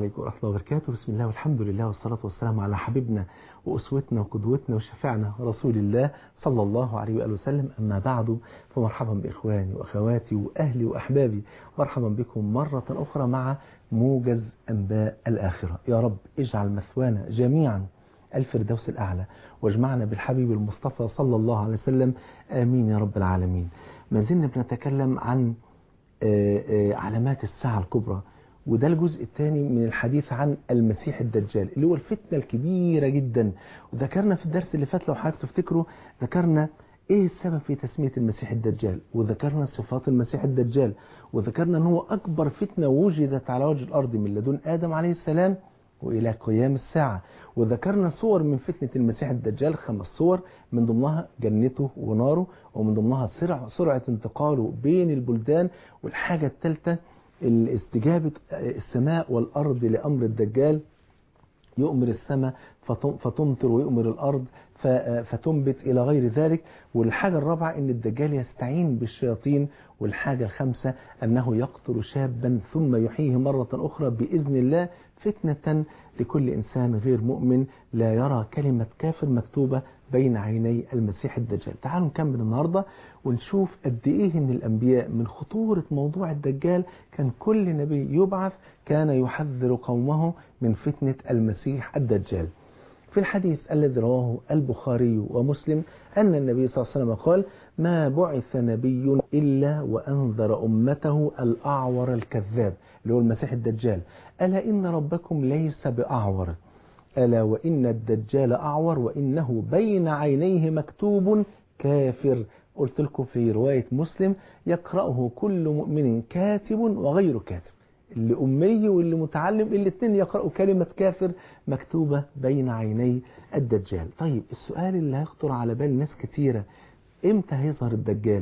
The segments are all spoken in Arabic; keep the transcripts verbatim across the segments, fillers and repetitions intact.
عليكم ورحمة الله وبركاته. بسم الله والحمد لله والصلاة والسلام على حبيبنا وأسوتنا وقدوتنا وشفعنا رسول الله صلى الله عليه وآله وسلم. أما بعد، فمرحبا بإخواني وأخواتي وأهلي وأحبابي، مرحبا بكم مرة أخرى مع موجز أنباء الآخرة. يا رب اجعل مثوانا جميعا الفردوس الأعلى، واجمعنا بالحبيب المصطفى صلى الله عليه وسلم، آمين يا رب العالمين. ما زلنا بنتكلم عن علامات الساعة الكبرى، وده الجزء الثاني من الحديث عن المسيح الدجال اللي هو الفتنة الكبيرة جدا. وذكرنا في الدرس اللي فات لو حضرتك تفتكروا، ذكرنا ايه السبب في تسمية المسيح الدجال، وذكرنا صفات المسيح الدجال، وذكرنا ان هو اكبر فتنة وجدت على وجه الارض من لدن ادم عليه السلام والى قيام الساعة. وذكرنا صور من فتنة المسيح الدجال، خمس صور، من ضمنها جنته وناره، ومن ضمنها سرعة, سرعة انتقاله بين البلدان، والحاجة الثالثة استجابة السماء والأرض لأمر الدجال، يؤمر السماء فتمطر ويؤمر الأرض فتنبت إلى غير ذلك. والحاجة الرابعة أن الدجال يستعين بالشياطين. والحاجة الخامسة أنه يقتل شابا ثم يحييه مرة أخرى بإذن الله، فتنة لكل إنسان غير مؤمن لا يرى كلمة كافر مكتوبة بين عيني المسيح الدجال. تعالوا نكمل النهاردة ونشوف قد إيه إن الأنبياء من خطورة موضوع الدجال. كان كل نبي يبعث كان يحذر قومه من فتنة المسيح الدجال. في الحديث الذي رواه البخاري ومسلم أن النبي صلى الله عليه وسلم قال: ما بعث نبي إلا وأنذر أمته الأعور الكذاب، اللي هو المسيح الدجال. ألا إن ربكم ليس بأعور، ألا وإن الدجال أعور وإنه بين عينيه مكتوب كافر. قلت لكم في رواية مسلم: يقرأه كل مؤمن كاتب وغير كاتب، اللي أمي واللي متعلم الاثنين يقرأوا كلمة كافر مكتوبة بين عيني الدجال. طيب السؤال اللي هيخطر على بال ناس كتيرة: امتى هيظهر الدجال؟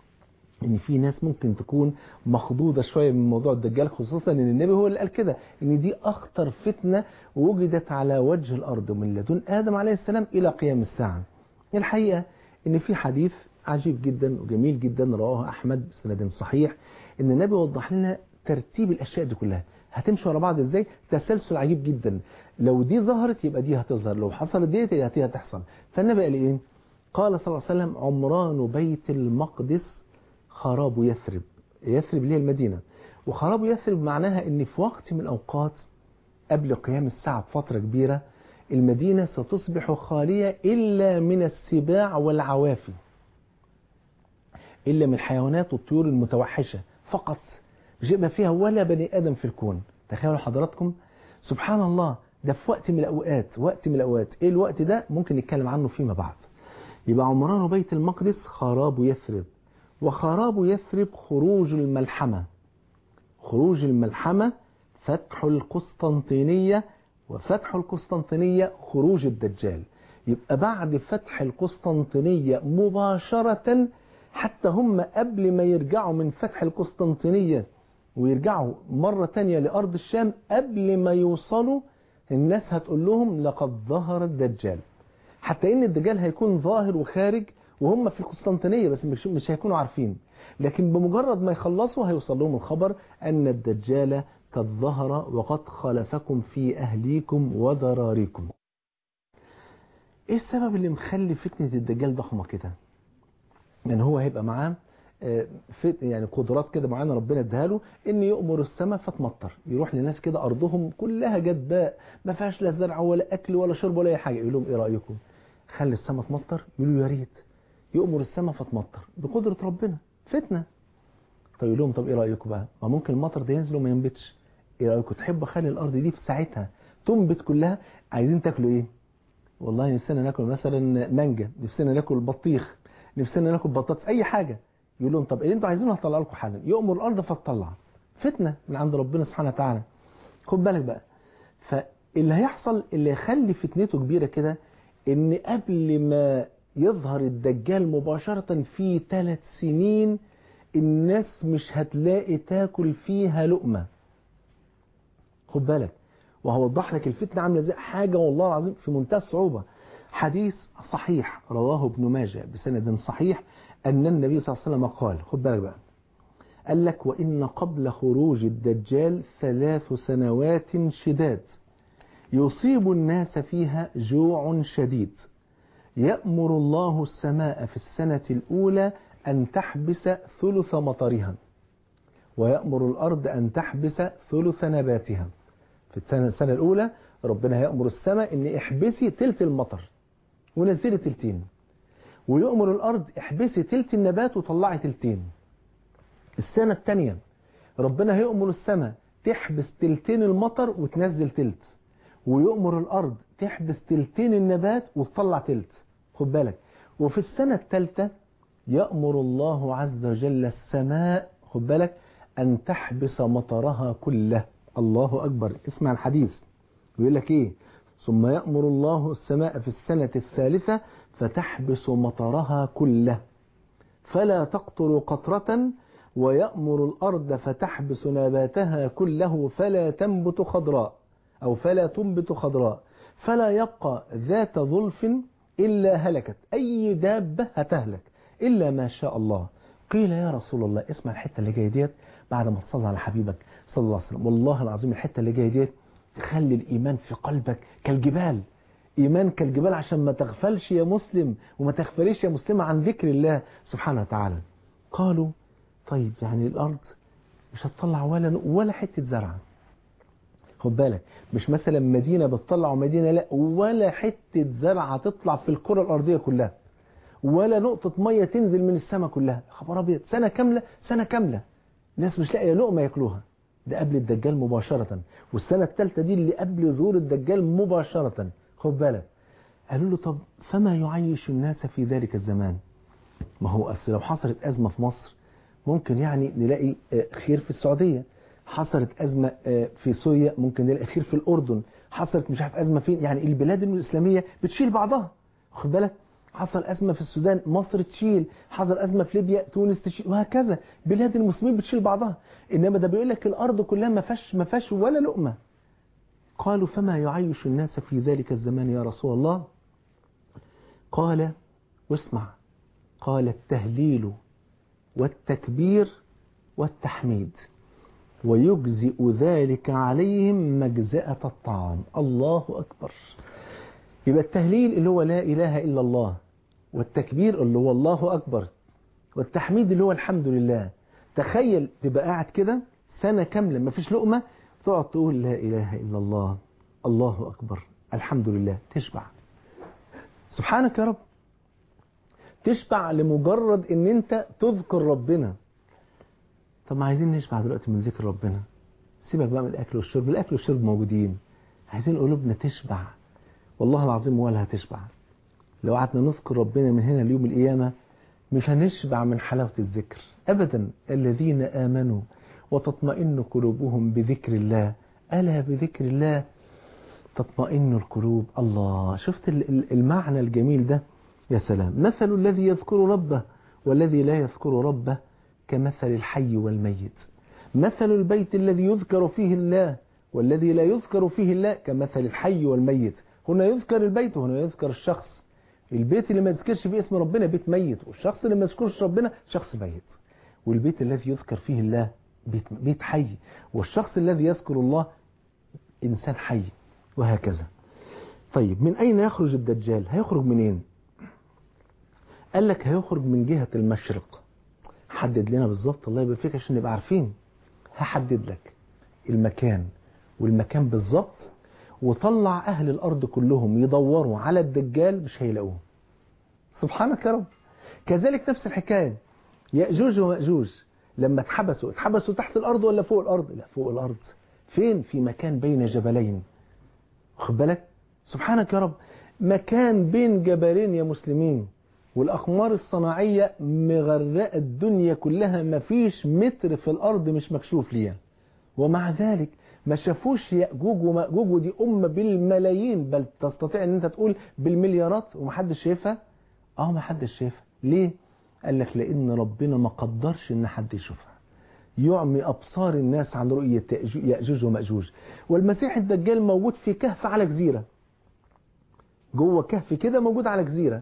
ان في ناس ممكن تكون مخضوضة شوية من موضوع الدجال، خصوصا ان النبي هو اللي قال كده، ان دي اخطر فتنة وجدت على وجه الارض من لدن ادم عليه السلام الى قيام الساعة. الحقيقة ان في حديث عجيب جدا وجميل جدا رواه احمد بسند صحيح، ان النبي وضح لنا ترتيب الاشياء دي كلها هتمشي ورا بعض ازاي، تسلسل عجيب جدا. لو دي ظهرت يبقى دي هتظهر، لو حصلت دي يبقى دي هتحصل. فالنبي قال ايه؟ قال صلى الله عليه وسلم: عمران بيت المقدس خراب يثرب. يثرب اللي هي المدينة، وخراب يثرب معناها ان في وقت من الاوقات قبل قيام الساعة بفترة كبيرة المدينة ستصبح خالية الا من السباع والعوافي، الا من الحيوانات والطيور المتوحشة فقط، مش يبقى فيها ولا بني ادم في الكون. تخيلوا حضراتكم، سبحان الله، ده في وقت من الاوقات، وقت من الاوقات. ايه الوقت ده؟ ممكن نتكلم عنه فيما بعد. يبقى عمران بيت المقدس خراب يثرب، وخراب يثرب خروج الملحمة. خروج الملحمة فتح القسطنطينية، وفتح القسطنطينية خروج الدجال. يبقى بعد فتح القسطنطينية مباشرة، حتى هم قبل ما يرجعوا من فتح القسطنطينية ويرجعوا مرة تانية لأرض الشام، قبل ما يوصلوا الناس هتقول لهم لقد ظهر الدجال. حتى ان الدجال هيكون ظاهر وخارج وهم في القسطنطينية، بس مش هيكونوا عارفين، لكن بمجرد ما يخلصوا هيوصل لهم الخبر أن الدجال قد ظهر وقد خلفكم في أهليكم وذراريكم. ايه السبب اللي مخلي فتنة الدجال ضخمة كده؟ يعني هو هيبقى معاه يعني قدرات كده معينة ربنا اداها له، ان يؤمر السماء فتمطر، يروح لناس كده ارضهم كلها جدباء ما فيهاش لا زرع ولا اكل ولا شرب ولا اي حاجه، يقول لهم ايه رايكم خلي السماء تمطر؟ يقولوا يا ريت. يؤمر السماء فتمطر بقدره ربنا، فتنه. طب يقول لهم طب ايه رايكم بقى، ما ممكن المطر ده ينزل وما ينبتش، ايه رايكم تحب اخلي الارض دي في ساعتها تنبت كلها؟ عايزين تاكلوا ايه؟ والله نفسنا ناكل مثلا مانجا، نفسنا ناكل بطيخ، نفسنا ناكل بطاطس، اي حاجه. يقول لهم طب اللي انتوا عايزينه هطلع لكم حالا. يؤمر الارض فتطلع. فتنه من عند ربنا سبحانه وتعالى. خد بالك بقى، فاللي هيحصل اللي يخلي فتنته كبيره كده، ان قبل ما يظهر الدجال مباشره في ثلاث سنين الناس مش هتلاقي تاكل فيها لقمه. خد بالك، وهوضح لك الفتنه عامله ازاي، حاجه والله العظيم في منتهى الصعوبه. حديث صحيح رواه ابن ماجه بسند صحيح أن النبي صلى الله عليه وسلم قال، خد بالك بقى: قال لك وإن قبل خروج الدجال ثلاث سنوات شداد يصيب الناس فيها جوع شديد، يأمر الله السماء في السنة الأولى أن تحبس ثلث مطرها، ويأمر الأرض أن تحبس ثلث نباتها. في السنة الأولى ربنا يأمر السماء أن احبسي تلت المطر ونزلي تلتين، ويأمر الأرض احبسي تلت النبات وطلعي تلتين. السنة الثانية ربنا يأمر السماء تحبس تلتين المطر وتنزل تلت، ويأمر الأرض تحبس تلتين النبات وتطلع تلت. خد بالك. وفي السنة الثالثة يأمر الله عز وجل السماء، خد بالك، أن تحبس مطرها كله. الله أكبر. اسمع الحديث ويقول لك إيه؟ ثم يأمر الله السماء في السنة الثالثة فتحبس مطرها كله فلا تقطر قطرة، ويأمر الأرض فتحبس نباتها كله فلا تنبت خضراء أو فلا تنبت خضراء، فلا يبقى ذات ظلف إلا هلكت، أي دابة هتهلك إلا ما شاء الله. قيل يا رسول الله، اسمع الحتة اللي جاية ديت بعد ما تصلي على حبيبك صلى الله عليه وسلم، والله العظيم الحتة اللي جاية ديت تخلي الإيمان في قلبك كالجبال، إيمان كالجبال، عشان ما تغفلش يا مسلم وما تغفليش يا مسلمة عن ذكر الله سبحانه وتعالى. قالوا طيب يعني الأرض مش هتطلع ولا ولا حتة زرعة. خد بالك، مش مثلا مدينة بتطلع مدينة، لا، ولا حتة زرعة تطلع في الكرة الأرضية كلها، ولا نقطة مية تنزل من السماء كلها. خبر أبيض، سنة كاملة سنة كاملة الناس مش لاقية لقمة ياكلوها. ده قبل الدجال مباشرة، والسنة الثالثة دي اللي قبل ظهور الدجال مباشرة. خد بالك. قالوا له طب فما يعيش الناس في ذلك الزمان؟ ما هو أصل لو حصلت أزمة في مصر ممكن يعني نلاقي خير في السعودية، حصلت أزمة في سوريا ممكن نلاقي خير في الأردن، حصلت مش عارف أزمة فين، يعني البلاد الإسلامية بتشيل بعضها. خد بالك. حصل أزمة في السودان مصر تشيل، حصل أزمة في ليبيا تونس تشيل، وهكذا بلاد المسلمين بتشيل بعضها. إنما ده بيقول لك الأرض كلها ما فيهاش ما فيهاش ولا لقمة. قالوا فما يعيش الناس في ذلك الزمان يا رسول الله؟ قال واسمع، قال التهليل والتكبير والتحميد، ويجزئ ذلك عليهم مجزئة الطعام. الله أكبر. يبقى التهليل اللي هو لا إله إلا الله، والتكبير اللي هو الله أكبر، والتحميد اللي هو الحمد لله. تخيل تبقى قاعد كده سنة كاملة ما فيش لقمة، تقعد تقول لا إله إلا الله، الله أكبر، الحمد لله، تشبع. سبحانك يا رب. تشبع لمجرد ان انت تذكر ربنا. طب ما عايزين نشبع دلوقتي من ذكر ربنا، سيبك بقى من الاكل والشرب، الاكل والشرب موجودين، عايزين قلوبنا تشبع. والله العظيم ولا هتشبع لو قعدنا نذكر ربنا من هنا ليوم القيامة، مش هنشبع من حلاوة الذكر أبدا. الذين آمنوا وتطمئن قلوبهم بذكر الله، ألا بذكر الله تطمئن القلوب. الله، شفت المعنى الجميل ده؟ يا سلام. مثل الذي يذكر ربه والذي لا يذكر ربه كمثل الحي والميت، مثل البيت الذي يذكر فيه الله والذي لا يذكر فيه الله كمثل الحي والميت. هنا يذكر البيت وهنا يذكر الشخص. البيت اللي ما يذكرش فيه اسم ربنا بيت ميت، والشخص اللي ما يذكرش ربنا شخص ميت. والبيت الذي يذكر فيه الله بيت, بيت حي، والشخص الذي يذكر الله إنسان حي، وهكذا. طيب من أين يخرج الدجال؟ هيخرج منين؟ قال لك هيخرج من جهة المشرق. حدد لنا بالظبط، الله يبارك فيك عشان نبقى عارفين. هحدد لك المكان والمكان بالظبط، وطلع أهل الأرض كلهم يدوروا على الدجال مش هيلاقوه. سبحانك يا رب. كذلك نفس الحكاية يأجوج ومأجوج لما اتحبسوا اتحبسوا تحت الأرض ولا فوق الأرض؟ لا، فوق الأرض. فين؟ في مكان بين جبلين. خد بالك. سبحانك يا رب. مكان بين جبلين يا مسلمين، والأقمار الصناعية مغرقة الدنيا كلها، مفيش متر في الأرض مش مكشوف ليها، ومع ذلك ما شافوش يأجوج ومأجوج، ودي أمة بالملايين، بل تستطيع أن أنت تقول بالمليارات، ومحدش شايفها. اه محدش شايفها. ليه؟ قال لك لأن ربنا ما قدرش أن حد يشوفها، يعمي أبصار الناس عن رؤية يأجوج ومأجوج. والمسيح الدجال موجود في كهف على جزيرة، جوه كهف كده موجود على جزيرة،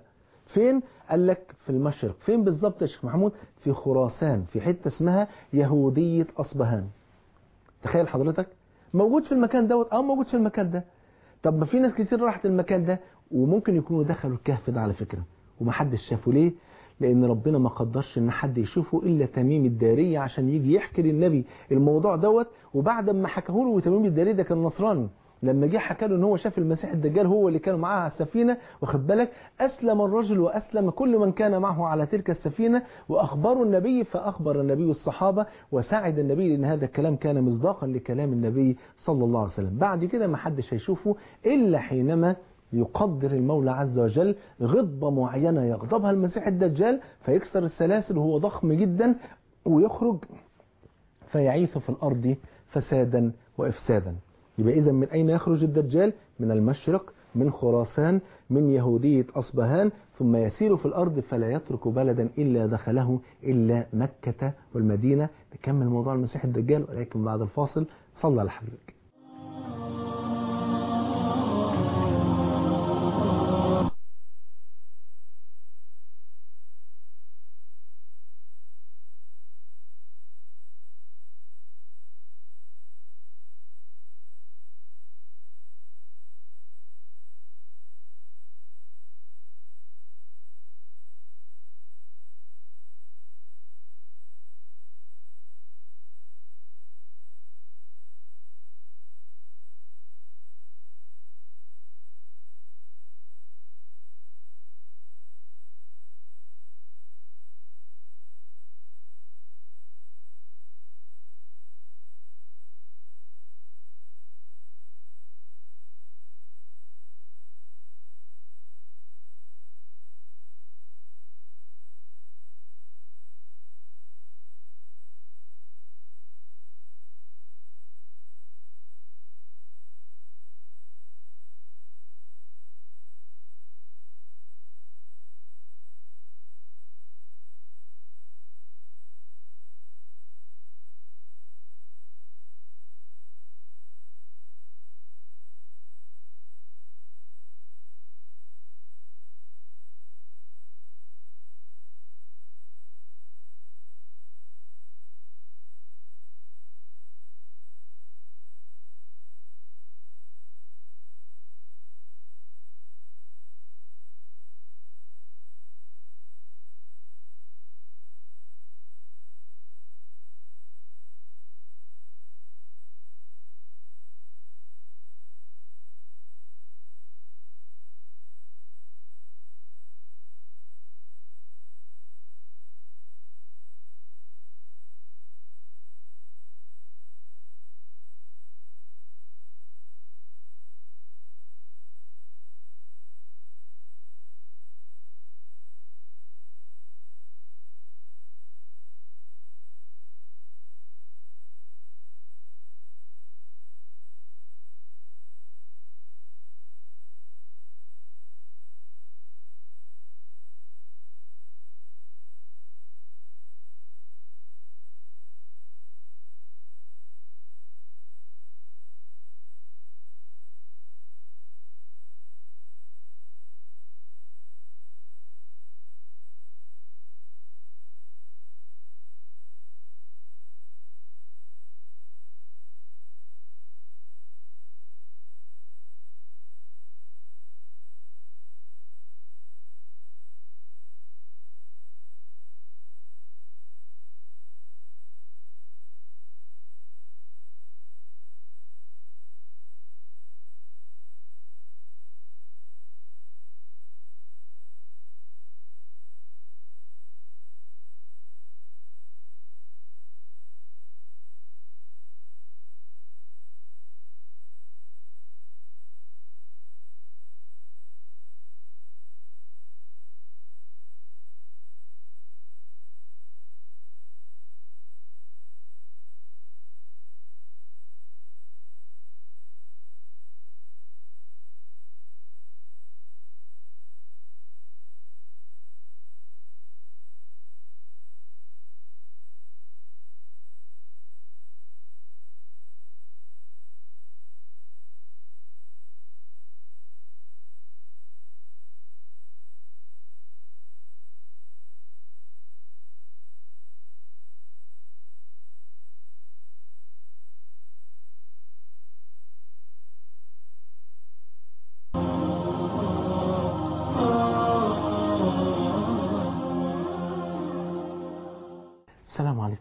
فين؟ قال لك في المشرق. فين بالظبط يا شيخ محمود؟ في خراسان، في حتة اسمها يهودية أصبهان. تخيل حضرتك، موجود في المكان دوت أو موجود في المكان ده. طب ما في ناس كتير راحت المكان ده وممكن يكونوا دخلوا الكهف ده على فكرة ومحدش شافه. ليه؟ لأن ربنا ما قدرش إن حد يشوفه إلا تميم الداري عشان يجي يحكي للنبي الموضوع دوت. وبعد ما حكاه له، وتميم الداري ده كان نصراني، لما جه حكى له ان هو شاف المسيح الدجال هو اللي كانوا معاه على السفينه، واخد بالك، اسلم الرجل واسلم كل من كان معه على تلك السفينه، واخبروا النبي فاخبر النبي الصحابه، وسعد النبي لان هذا الكلام كان مصداقا لكلام النبي صلى الله عليه وسلم. بعد كده ما حدش هيشوفه الا حينما يقدر المولى عز وجل غضبة معينة يغضبها المسيح الدجال فيكسر السلاسل وهو ضخم جدا ويخرج فيعيث في الأرض فسادا وإفسادا. يبقى إذا من أين يخرج الدجال؟ من المشرق، من خراسان، من يهودية أصبهان، ثم يسير في الأرض فلا يترك بلدا إلا دخله إلا مكة والمدينة. نكمل موضوع المسيح الدجال ولكن بعد الفاصل. صلى على حبيبك.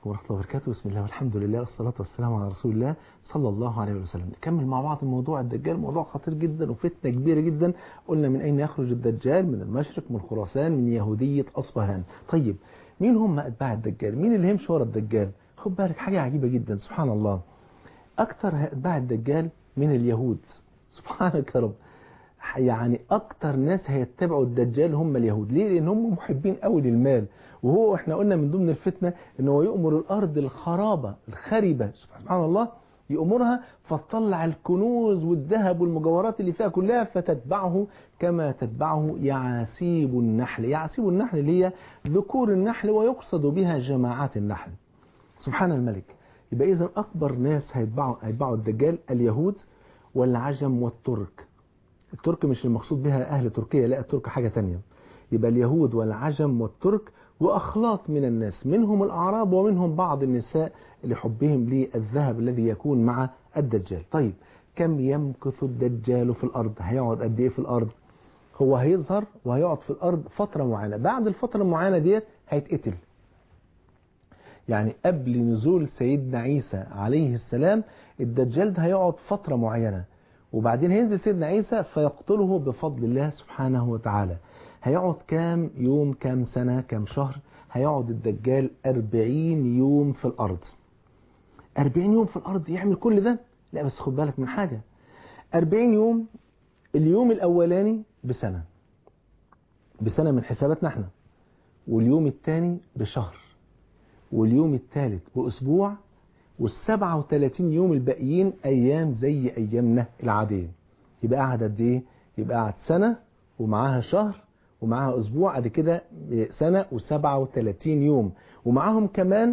عليكم ورحمة الله وبركاته. بسم الله والحمد لله والصلاة والسلام على رسول الله صلى الله عليه وسلم. نكمل مع بعض موضوع الدجال، موضوع خطير جدا وفتنة كبيرة جدا. قلنا من أين يخرج الدجال؟ من المشرق، من خراسان، من يهودية أصفهان. طيب مين هم أتباع الدجال؟ مين اللي يمشي ورا الدجال؟ خد بالك حاجة عجيبة جدا سبحان الله. أكتر أتباع الدجال من اليهود. سبحانك يا رب. يعني اكتر ناس هيتبعوا الدجال هم اليهود. ليه؟ لان هم محبين قوي للمال، وهو احنا قلنا من ضمن الفتنه ان هو يؤمر الارض الخرابه الخربه سبحان الله، يؤمرها فتطلع الكنوز والذهب والمجوهرات اللي فيها كلها فتتبعه كما تتبعه يعاسيب النحل. يعاسيب النحل اللي هي ذكور النحل، ويقصد بها جماعات النحل. سبحان الملك. يبقى اذا اكبر ناس هيتبعوا هيتبعوا الدجال اليهود والعجم والترك. الترك مش المقصود بها أهل تركيا، لا الترك حاجة تانية. يبقى اليهود والعجم والترك وأخلاط من الناس، منهم الأعراب ومنهم بعض النساء لحبهم للذهب الذي يكون مع الدجال. طيب كم يمكث الدجال في الأرض؟ هيقعد قد إيه في الأرض؟ هو هيظهر وهيقعد في الأرض فترة معينة، بعد الفترة المعينة ديت هيتقتل. يعني قبل نزول سيدنا عيسى عليه السلام الدجال ده هيقعد فترة معينة، وبعدين هينزل سيدنا عيسى فيقتله بفضل الله سبحانه وتعالى. هيقعد كام يوم، كام سنة، كام شهر؟ هيقعد الدجال أربعين يوم في الأرض. أربعين يوم في الأرض يعمل كل ده؟ لا بس خد بالك من حاجة. أربعين يوم، اليوم الأولاني بسنة بسنة من حساباتنا احنا، واليوم الثاني بشهر، واليوم الثالث بأسبوع، والسبعة وثلاثين يوم الباقيين أيام زي أيامنا العادية. يبقى قعد قد إيه؟ يبقى قعد سنة ومعاها شهر ومعاها أسبوع، قد كده سنة وسبعة وثلاثين يوم، ومعاهم كمان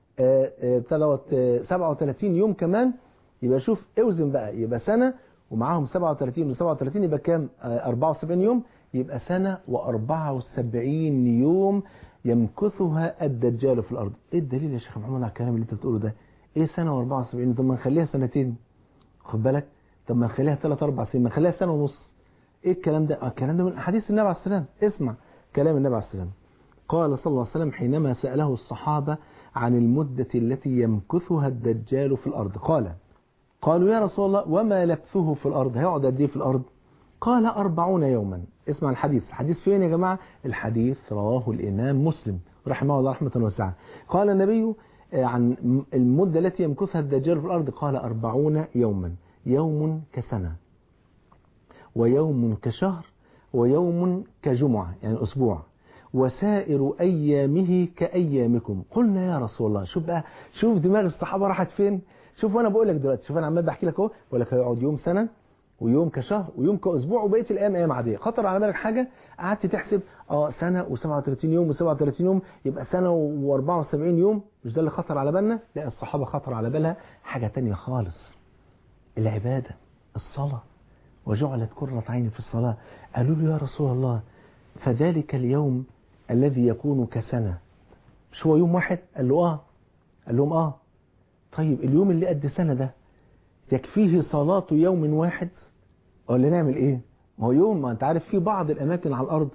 سبعة وثلاثين يوم كمان. يبقى شوف اوزن بقى، يبقى سنة ومعاهم سبعة وثلاثين وسبعة وثلاثين يبقى كام؟ أربعة وسبعين يوم. يبقى سنة وأربعة وسبعين يوم يمكثها الدجال في الأرض. إيه الدليل يا شيخ محمد على الكلام اللي أنت بتقوله ده؟ ايه سنة واربعة وسبعين؟ طب ما نخليها سنتين، خد بالك. طب ما نخليها ثلاث اربع سنين، ما نخليها سنة ونص. ايه الكلام ده؟ الكلام ده من حديث النبي عليه السلام. اسمع كلام النبي عليه السلام. قال صلى الله عليه وسلم حينما سأله الصحابة عن المدة التي يمكثها الدجال في الأرض، قال قالوا يا رسول الله وما لبثه في الأرض؟ هيقعد قد ايه في الأرض؟ قال أربعون يوما. اسمع الحديث. الحديث فين يا جماعة؟ الحديث رواه الإمام مسلم رحمه الله رحمة واسعة. قال النبي عن المدة التي يمكثها الدجال في الأرض، قال أربعون يوما. يوم كسنة، ويوم كشهر، ويوم كجمعة يعني أسبوع، وسائر أيامه كأيامكم. قلنا يا رسول الله. شوف بقى، شوف دماغ الصحابة راحت فين. شوف وأنا بقول لك دلوقتي، شوف أنا عمال بحكي لك أهو، بقول لك هيقعد يوم سنة ويوم كشهر ويوم كأسبوع وبقية الأيام أيام عادية. خطر على بالك حاجة؟ قعدت تحسب اه سنة وسبعة وثلاثين يوم وسبعة وثلاثين يوم يبقى سنة وأربعة وسبعين يوم؟ مش ده اللي خطر على بالنا؟ لا، الصحابة خطر على بالها حاجة تانية خالص. العبادة، الصلاة. وجعلت قرة عيني في الصلاة. قالوا له يا رسول الله فذلك اليوم الذي يكون كسنة مش هو يوم واحد؟ قال له اه. قال لهم اه. طيب اليوم اللي قد سنة ده يكفيه صلاة يوم واحد؟ ولا نعمل ايه؟ ما هو يوم، ما انت عارف في بعض الاماكن على الارض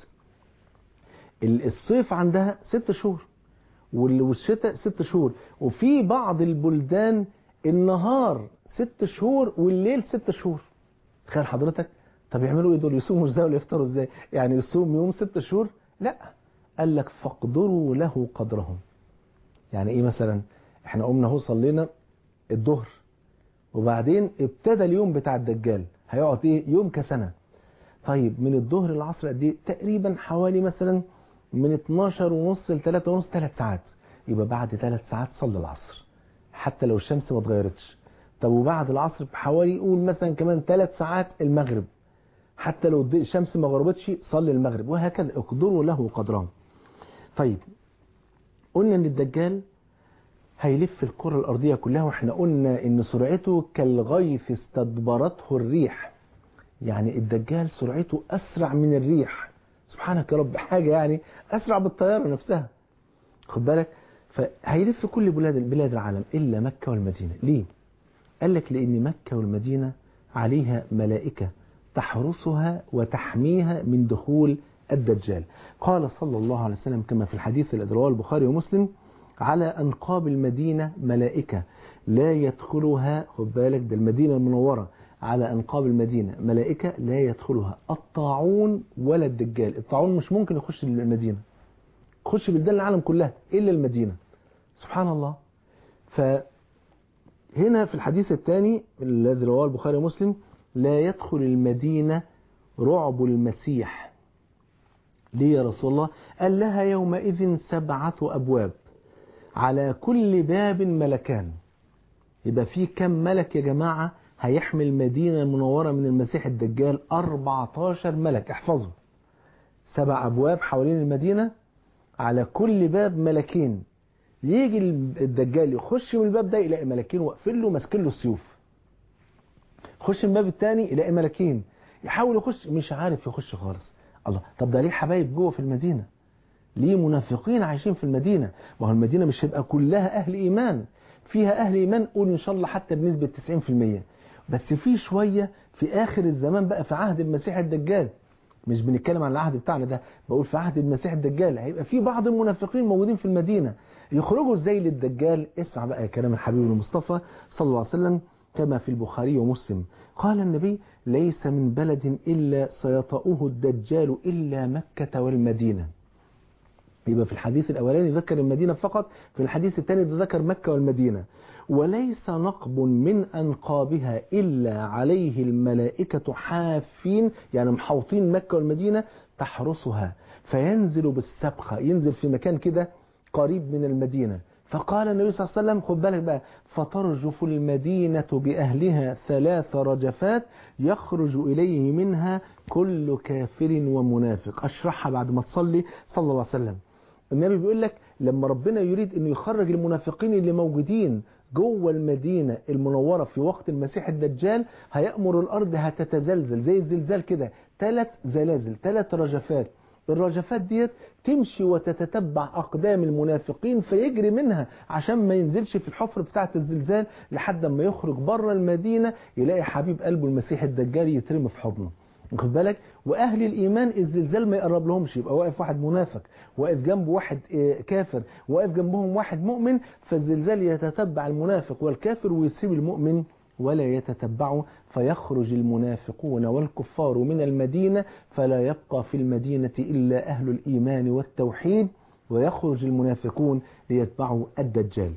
الصيف عندها ست شهور والشتاء ست شهور، وفي بعض البلدان النهار ست شهور والليل ست شهور. تخيل حضرتك. طب يعملوا ايه دول؟ يصوموا ازاي ولا يفطروا ازاي؟ يعني يصوم يوم ست شهور؟ لا، قال لك فاقدروا له قدرهم. يعني ايه؟ مثلا احنا قمنا اهو صلينا الظهر، وبعدين ابتدى اليوم بتاع الدجال هيقعد ايه؟ يوم كسنة. طيب من الظهر للعصر قد ايه؟ تقريبا حوالي مثلا من اتناشر ونص ل ثلاثة ونص، ثلاث ساعات. يبقى بعد ثلاث ساعات صلي العصر حتى لو الشمس ما اتغيرتش. طب وبعد العصر بحوالي قول مثلا كمان ثلاث ساعات المغرب، حتى لو الشمس ما غربتش صلي المغرب، وهكذا اقدروا له قدرهم. طيب قلنا ان الدجال هيلف الكرة الأرضية كلها، واحنا قلنا ان سرعته كالغيث استدبرته الريح. يعني الدجال سرعته أسرع من الريح. سبحانك يا رب، حاجة يعني أسرع بالطيارة نفسها. خد بالك. فهيلف كل بلاد بلاد العالم إلا مكة والمدينة. ليه؟ قال لك لأن مكة والمدينة عليها ملائكة تحرسها وتحميها من دخول الدجال. قال صلى الله عليه وسلم كما في الحديث الذي رواه البخاري ومسلم على أنقاب المدينة ملائكة لا يدخلها، خد بالك ده المدينة المنورة، على أنقاب المدينة ملائكة لا يدخلها الطاعون ولا الدجال. الطاعون مش ممكن يخش المدينة، يخش بلدان العالم كلها إلا المدينة. سبحان الله. فهنا في الحديث الثاني الذي رواه البخاري ومسلم لا يدخل المدينة رعب المسيح. ليه يا رسول الله؟ قال لها يومئذ سبعة أبواب على كل باب ملكان. يبقى في كم ملك يا جماعة هيحمي المدينة المنورة من المسيح الدجال؟ أربعة عشر ملك. احفظوا، سبع أبواب حوالين المدينة، على كل باب ملكين. يجي الدجال يخش من الباب ده يلاقي ملكين واقفين له ماسكين له السيوف، يخش من الباب الثاني يلاقي ملكين، يحاول يخش مش عارف يخش خالص. الله، طب ده ليه حبايب جوه في المدينة؟ ليه منافقين عايشين في المدينة؟ ما هو المدينة مش هيبقى كلها أهل إيمان، فيها أهل إيمان قول إن شاء الله حتى بنسبة تسعين في المية، بس في شوية في آخر الزمان بقى في عهد المسيح الدجال. مش بنتكلم عن العهد بتاعنا ده، بقول في عهد المسيح الدجال هيبقى في بعض المنافقين موجودين في المدينة. يخرجوا ازاي للدجال؟ اسمع بقى كلام الحبيب المصطفى صلى الله عليه وسلم كما في البخاري ومسلم. قال النبي ليس من بلد إلا سيطأه الدجال إلا مكة والمدينة. يبقى في الحديث الأولاني ذكر المدينة فقط، في الحديث الثاني ذكر مكة والمدينة. وليس نقب من أنقابها إلا عليه الملائكة حافين، يعني محوطين مكة والمدينة تحرسها، فينزل بالسبخة، ينزل في مكان كده قريب من المدينة. فقال النبي صلى الله عليه وسلم خد بالك بقى فترجف المدينة بأهلها ثلاث رجفات يخرج إليه منها كل كافر ومنافق. أشرحها بعد ما تصلي صلى الله عليه وسلم. النبي بيقول لك لما ربنا يريد أنه يخرج المنافقين اللي موجودين جوه المدينة المنورة في وقت المسيح الدجال، هيأمر الأرض هتتزلزل زي الزلزال كده، ثلاث زلازل، ثلاث رجفات. الرجفات ديت تمشي وتتتبع أقدام المنافقين فيجري منها عشان ما ينزلش في الحفر بتاعة الزلزال، لحد ما يخرج بره المدينة يلاقي حبيب قلبه المسيح الدجال يترمي في حضنه. واخد بالك؟ واهل الايمان الزلزال ما يقرب لهمش، يبقى واقف واحد منافق، واقف جنبه واحد كافر، واقف جنبهم واحد مؤمن، فالزلزال يتتبع المنافق والكافر ويسيب المؤمن ولا يتتبعه، فيخرج المنافقون والكفار من المدينة فلا يبقى في المدينة إلا أهل الإيمان والتوحيد، ويخرج المنافقون ليتبعوا الدجال.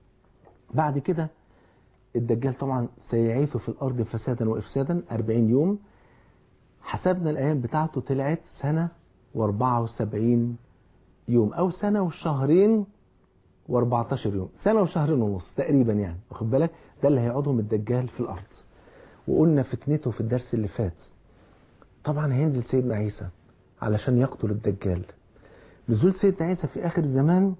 بعد كده الدجال طبعا سيعيث في الأرض فسادا وإفسادا أربعين يوم. حسبنا الأيام بتاعته طلعت سنة واربعة وسبعين يوم، أو سنة وشهرين واربعتاشر يوم، سنة وشهرين ونص تقريبا يعني. واخد بالك؟ ده اللي هيقعدهم الدجال في الأرض. وقلنا فتنته في الدرس اللي فات. طبعا هينزل سيدنا عيسى علشان يقتل الدجال. نزول سيدنا عيسى في آخر الزمان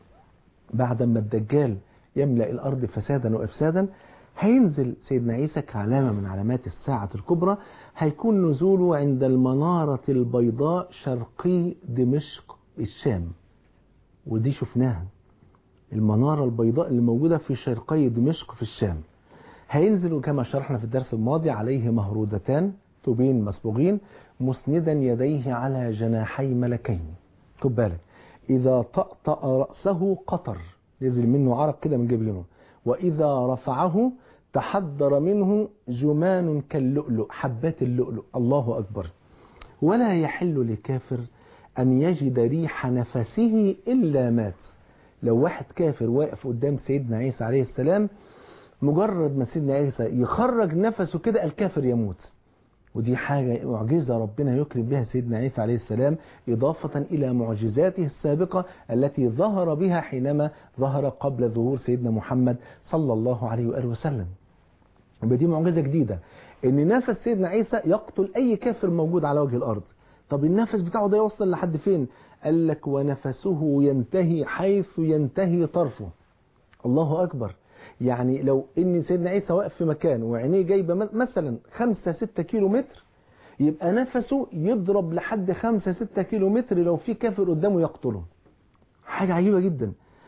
بعد ما الدجال يملأ الأرض فسادا وإفسادا، هينزل سيدنا عيسى كعلامة من علامات الساعة الكبرى. هيكون نزوله عند المنارة البيضاء شرقي دمشق الشام، ودي شفناها المنارة البيضاء اللي موجودة في شرقي دمشق في الشام. هينزل كما شرحنا في الدرس الماضي عليه مهرودتان توبين مصبوغين مسندا يديه على جناحي ملكين. خد بالك إذا طأطأ رأسه قطر، نزل منه عرق كده من جبينه، وإذا رفعه تحضر منه جمان كاللؤلؤ، حبات اللؤلؤ. الله أكبر. ولا يحل لكافر أن يجد ريح نفسه إلا مات. لو واحد كافر واقف قدام سيدنا عيسى عليه السلام، مجرد ما سيدنا عيسى يخرج نفسه كده الكافر يموت. ودي حاجة معجزة ربنا يكرم بها سيدنا عيسى عليه السلام، إضافة إلى معجزاته السابقة التي ظهر بها حينما ظهر قبل ظهور سيدنا محمد صلى الله عليه وآله وسلم. ودي معجزة جديدة إن نفس سيدنا عيسى يقتل أي كافر موجود على وجه الأرض. طب النفس بتاعه ده يوصل لحد فين؟ قال لك ونفسه ينتهي حيث ينتهي طرفه. الله أكبر. يعني لو ان سيدنا عيسى واقف في مكان وعينيه جايبه مثلا خمسة ستة كيلو متر، يبقى نفسه يضرب لحد خمسة ستة كيلو متر لو في كافر قدامه يقتله. حاجة عجيبة جدا.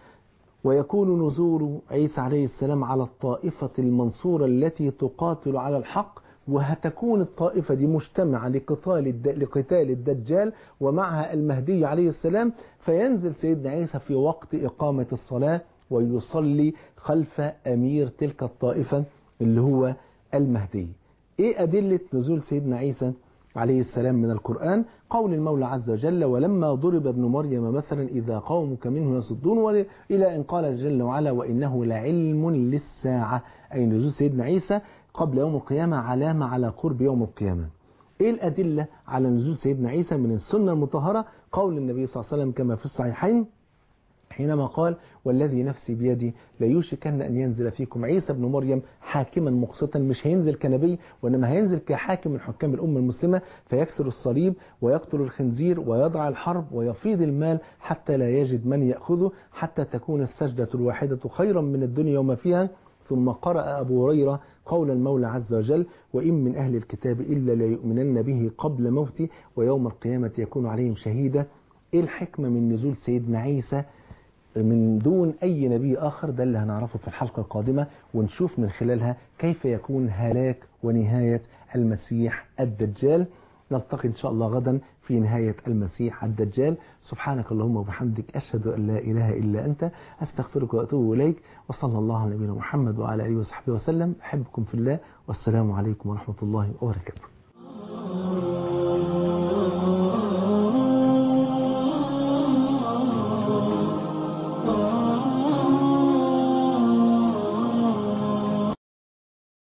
ويكون نزول عيسى عليه السلام على الطائفة المنصورة التي تقاتل على الحق وهتكون الطائفة دي مجتمعة لقتال الد... لقتال الدجال ومعها المهدي عليه السلام، فينزل سيدنا عيسى في وقت إقامة الصلاة ويصلي خلف أمير تلك الطائفة اللي هو المهدي. إيه أدلة نزول سيدنا عيسى عليه السلام من القرآن؟ قول المولى عز وجل: ولما ضرب ابن مريم مثلا إذا قومك منه يصدون، إلى أن قال جل وعلا: وإنه لعلم للساعة، أي نزول سيدنا عيسى قبل يوم القيامة علامة على قرب يوم القيامة. إيه الأدلة على نزول سيدنا عيسى من السنة المطهرة؟ قول النبي صلى الله عليه وسلم كما في الصحيحين حينما قال: والذي نفسي بيدي ليوشكن أن ينزل فيكم عيسى ابن مريم حاكما مقسطا. مش هينزل كنبي، وإنما هينزل كحاكم من حكام الأمة المسلمة، فيكسر الصليب ويقتل الخنزير ويضع الحرب ويفيض المال حتى لا يجد من يأخذه، حتى تكون السجدة الواحدة خيرا من الدنيا وما فيها. ثم قرأ أبو هريرة قول المولى عز وجل: وإن من أهل الكتاب إلا ليؤمنن به قبل موته ويوم القيامة يكون عليهم شهيدا. إيه الحكمة من نزول سيدنا عيسى من دون أي نبي آخر؟ ده اللي هنعرفه في الحلقة القادمة، ونشوف من خلالها كيف يكون هلاك ونهاية المسيح الدجال. نلتقي إن شاء الله غدا في نهاية المسيح الدجال. سبحانك اللهم وبحمدك، أشهد أن لا إله إلا أنت، أستغفرك وأتوب إليك، وصلى الله على نبينا محمد وعلى آله وصحبه وسلم. أحبكم في الله، والسلام عليكم ورحمة الله وبركاته.